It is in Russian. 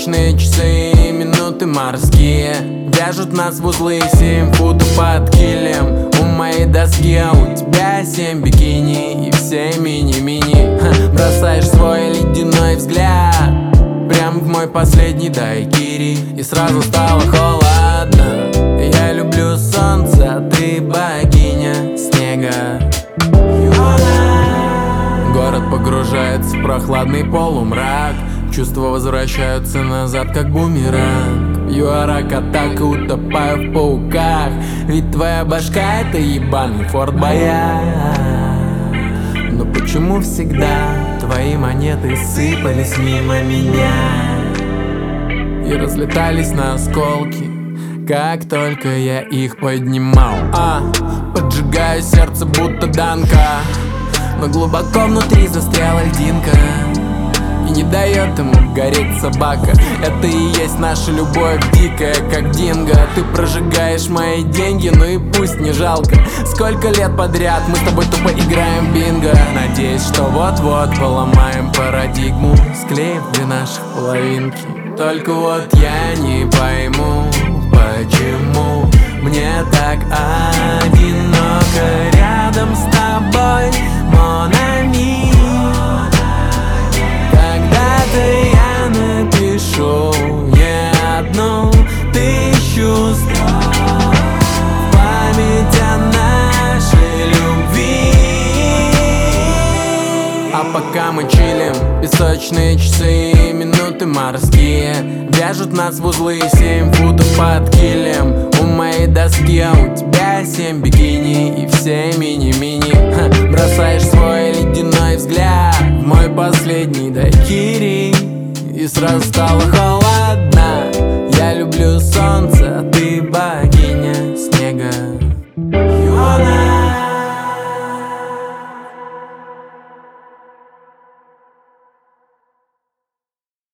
Песочные часы и минуты морские вяжут нас в узлы, 7 футов под килем у моей доски, а у тебя 7 бикини и все мини-мини. Бросаешь свой ледяной взгляд прям в мой последний дайкири, и сразу стало холодно. Я люблю солнце, а ты богиня снега. Город погружается в прохладный полумрак, чувства возвращаются назад, как бумеранг. Бью атака, утопаю в пауках, ведь твоя башка — это ебаный Форт Боярд. Но почему всегда твои монеты сыпались мимо меня и разлетались на осколки, как только я их поднимал? Поджигаю сердце, будто Данка, но глубоко внутри застряла льдинка и не дает ему гореть собака. Это и есть наша любовь дикая, как динго. Ты прожигаешь мои деньги, ну и пусть не жалко. Сколько лет подряд мы с тобой тупо играем в бинго. Надеюсь, что вот-вот поломаем парадигму, склеив две наших половинки. Только вот я не пойму, почему мне так одиноко рядом с тобой, mon ami. Когда-то я напишу не одну тысячу строк в память о нашей любви. А пока мы чилим, песочные часы и минуты морские вяжут нас в узлы, 7 футов под килем у моей доски, а у тебя 7 бикини и все мини-мини. Бросаешь свой ледяной взгляд в мой последний дайкири, и сразу стало холодно. Я люблю солнце, а ты богиня снега.